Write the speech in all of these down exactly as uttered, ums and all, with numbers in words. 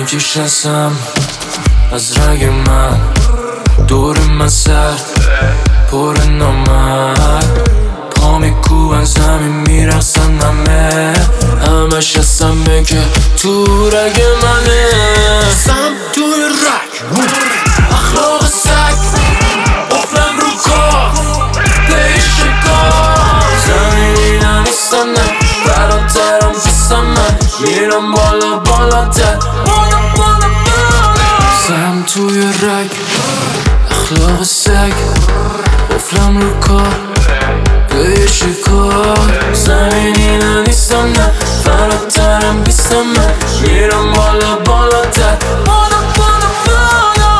میکشم از رگ من، دور من سرد پر نامرد، پا میکوبن زمین میرقصن همه، همش هستم که تو رگ منه. سم توی رگ اخلاق سگ، قفلم رو کار پیش کار، زمینی ننیستم نه براترم پیستم من، میرم بالا بالاتر بالا بالا بالا. سم توی رگ اخلاق سگ، قفلم رو کار پیش کار، زمینی ننیستم نه فراترم بیستم من، میرم بالا بالاتر بالا بالا بالا.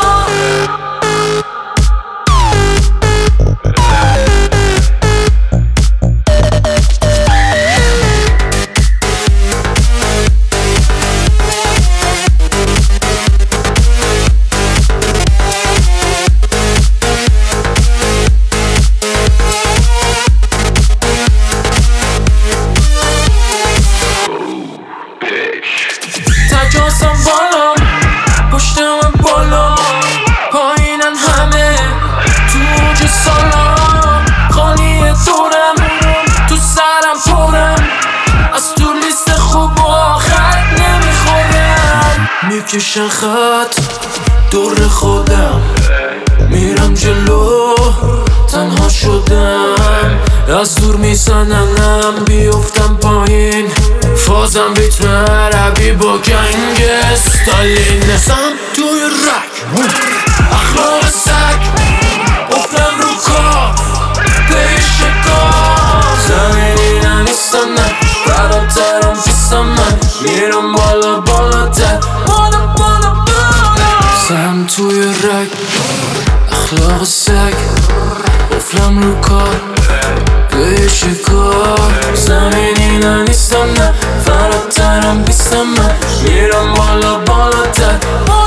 تکاسم بالا پشتم بالا، پایینن همه تو اوج سالام، خالی دورم تو سرم پرم، از تو لیست خوب و آخر نمیخورم، میکشن خط دور خودم، میرم جلو تنها شدم، از دور میزننم بیفتم پایین، فازم ریتم عربی با گنگ استالین. سم توی رگ اخلاق سگ، قفلم رو کار پیش کار، زمینی ننیستم نه براترم پیستم من، میرم بالا بالاتر بالا بالا بالا. سم توی رگ اخلاق سگ، قفلم رو کار پیش کار، زمینی ننیستم نه فراترم بیستم من، میرم بالا بالاتر.